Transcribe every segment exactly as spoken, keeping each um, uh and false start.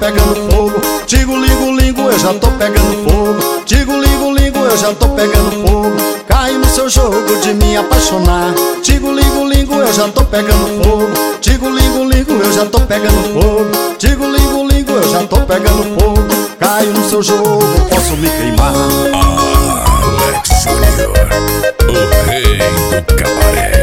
pegando fogo. Tigo, ligo, ligo, eu já tô pegando fogo. Tigo, ligo, ligo, eu já tô pegando fogo. Cai no seu jogo de me apaixonar. Tigo, ligo, ligo, eu já tô pegando fogo. Tigo, ligo, ligo, eu já tô pegando fogo. Tigo, ligo, ligo, eu já tô pegando fogo. Caio no seu jogo, posso me queimar. Alex Júnior, o rei do cabaré.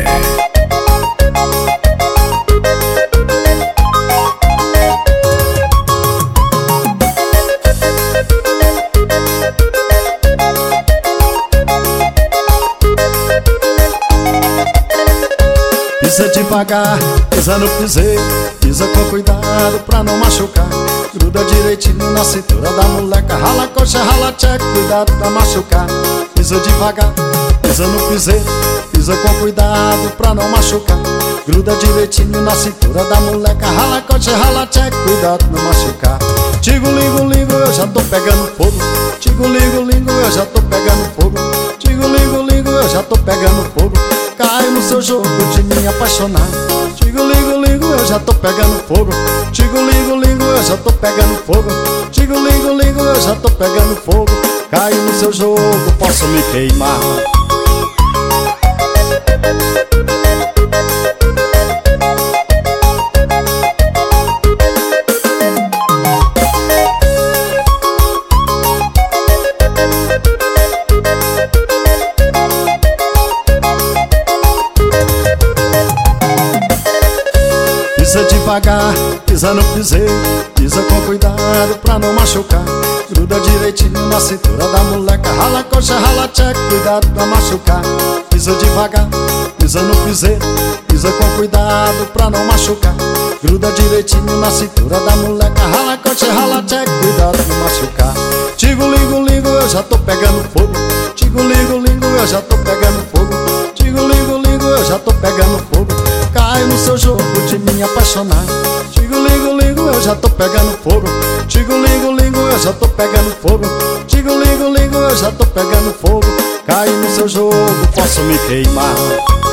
Pisa devagar, pisa no piseiro, pisa com cuidado pra não machucar. Gruda direitinho na cintura da moleca, rala coxa, rala tcheca, cuidado pra machucar. Pisa devagar, pisa no piseiro, pisa com cuidado pra não machucar. Gruda direitinho na cintura da moleca, rala coxa, rala tcheca, cuidado pra não machucar. Tigo, ligo, ligo, eu já tô pegando fogo. Tigo, ligo, ligo, eu já tô pegando fogo. Tigo, ligo, ligo, eu já tô pegando fogo. Caio no seu jogo de me apaixonar. Tigo, ligo, ligo, eu já tô pegando fogo. Tigo, ligo, ligo, eu já tô pegando fogo. Tigo, ligo, ligo, eu já tô pegando fogo. Caio no seu jogo, posso me queimar. Pisa devagar, pisa no piseiro, pisa com cuidado pra não machucar. Gruda direitinho na cintura da moleca, rala coxa, rala tcheca, cuidado pra machucar. Pisa devagar, pisa no piseiro, pisa com cuidado pra não machucar. Gruda direitinho na cintura da moleca, rala coxa, rala tcheca, cuidado pra machucar. Tigo, ligo, ligo, eu já tô pegando fogo. Tigo, ligo, ligo, eu já tô pegando fogo. Tigo, ligo, ligo, eu já tô pegando fogo. Caio no seu jogo de me apaixonar. Tigo, ligo, ligo, eu já tô pegando fogo. Tigo, ligo, ligo, eu já tô pegando fogo. Tigo, ligo, ligo, eu já tô pegando fogo. Caio no seu jogo, posso me queimar.